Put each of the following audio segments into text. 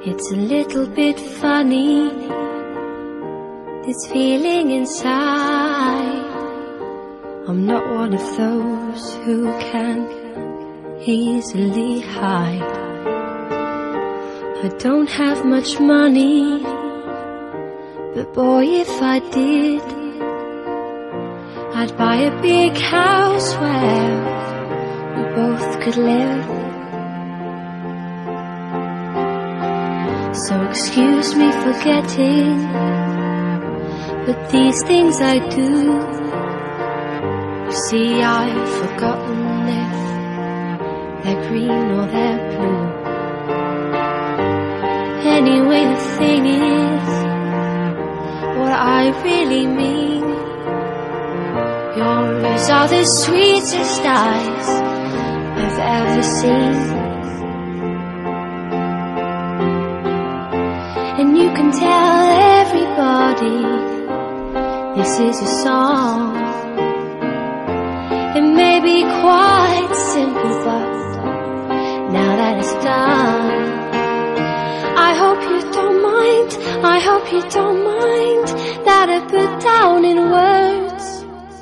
It's a little bit funny, this feeling inside. I'm not one of those who can easily hide. I don't have much money, but boy, if I did, I'd buy a big house where we both could live. So excuse me for getting, but these things I do. You see, I've forgotten if they're green or they're blue. Anyway, the thing is, what I really mean, yours are the sweetest eyes I've ever seen. And you can tell everybody this is a song. It may be quite simple, but now that it's done, I hope you don't mind, I hope you don't mind that I put down in words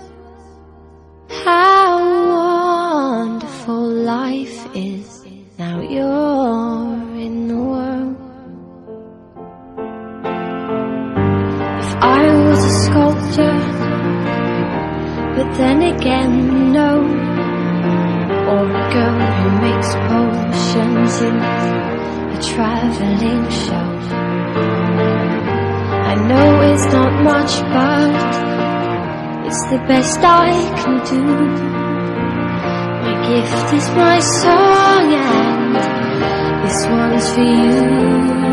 how wonderful life is now you're in the world. If I was a sculptor, but then again, no, or a girl who makes potions in a traveling show. I know it's not much, but it's the best I can do. My gift is my song, and this one's for you.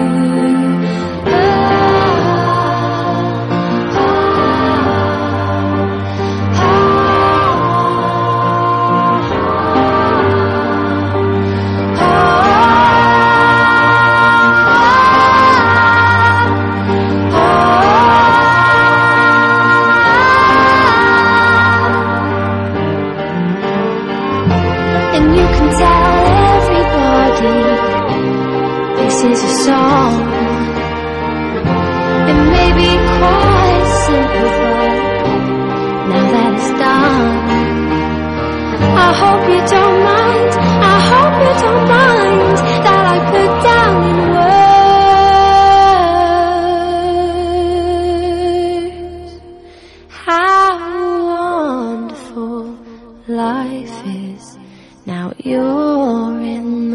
This is a song. It may be quite simple, but now that it's done, I hope you don't mind, I hope you don't mind that I put down in words how wonderful life is now you're in